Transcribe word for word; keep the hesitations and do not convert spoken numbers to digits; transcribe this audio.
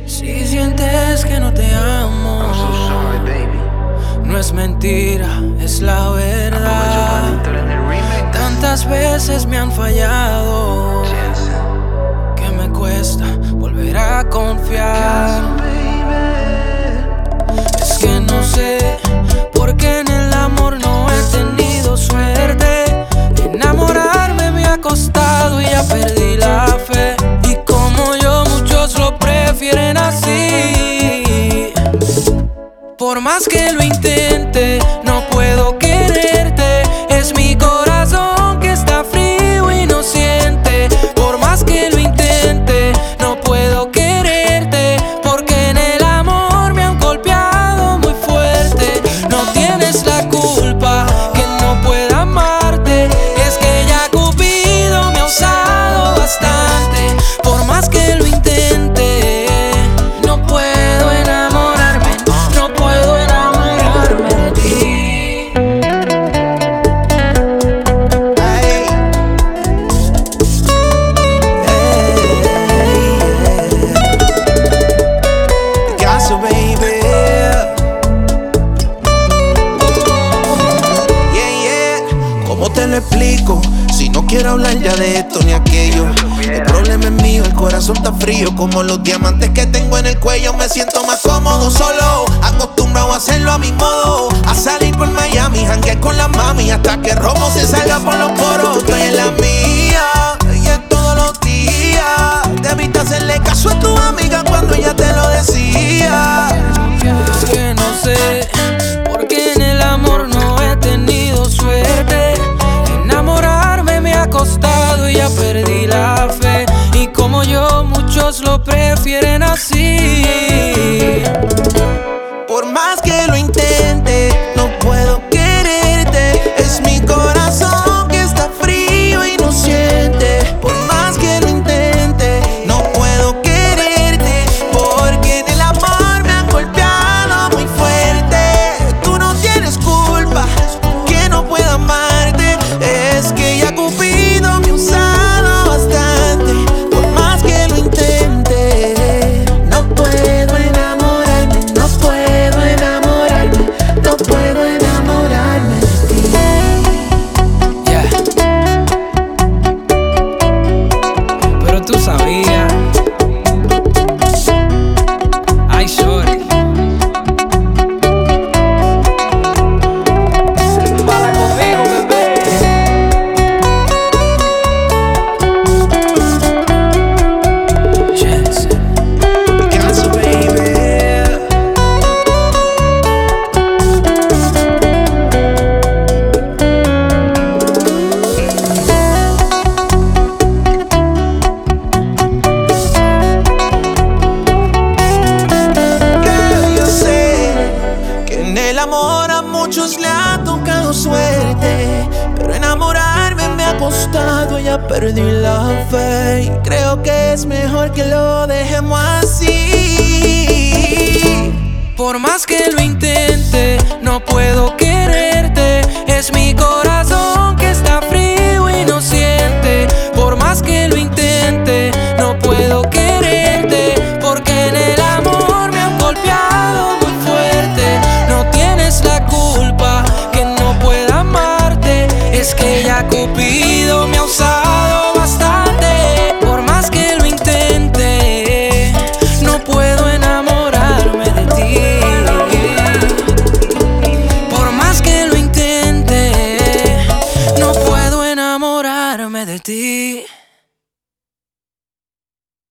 Si sientes que no te amo, I'm so sorry, baby. no es mentira, es la verdad. Tantas veces me han fallado que me cuesta volver a confiar. Es que no sé por qué en el amor no he tenido suerte. Enamorarme me ha costado y ya perdí la fe. Y como yo, muchos lo prefieren así. Por más que lo intente, no puedo quererte. Es mi corazón que está frío y no siente. Por más que lo intente, no puedo quererte, porque en el amor me han golpeado muy fuerte. No tienes la culpa que no pueda amarte. Es que ya Cupido me ha usado bastante. Por más que lo intente, no puedo enamorarme. No puedo enamorarme de ti. Ay. Hey. Picasso, baby. Yeah, yeah. ¿Cómo te lo explico? Si no quiero hablar ya de esto ni aquello. El problema es mío, el corazón está frío. Como los diamantes que tengo en el cuello. Me siento más cómodo solo, acostumbrado a hacerlo a mi modo. A salir por Miami, janguear con la mami, hasta que Romo se salga por los poros. Estoy en la mía, y es todos los días. Debiste hacerle caso a tu amiga cuando ella te lo decía. Es que no sé por qué en el amor no he tenido suerte. Enamorarme me ha costado y ya perdí la fe. Y como yo, muchos lo prefieren así. Por más que lo intente, no puedo quererte. Es mi corazón que está frío y no siente. Por más que lo intente, no puedo quererte, porque en el amor me han golpeado muy fuerte. Tú no tienes culpa que no pueda amarte. Es que ya Cupido me ha usado bastante. Por más que lo intente, no puedo enamorarme. No puedo enamorarme. No puedo enamorarme de ti. Yeah. Pero tú sabías. Ay, shorty. Para conmigo, bebé. Jensen. Picasso, baby. Que yo sé que en el amor a muchos le ha tocado suerte, pero enamorarme me ha costado, ya perdí la fe. Y creo que es mejor que lo dejemos así. Por más que lo intente, no puedo quererte. Es mi corazón que está frío y no siente. Por más que lo intente, no puedo quererte, porque en el amor me han golpeado muy fuerte. No tienes la culpa que no pueda amarte. Es que ya Cupido me ha usado bastante. Por más que lo intente, no puedo enamorarme de ti. Por más que lo intente, no puedo enamorarme de ti.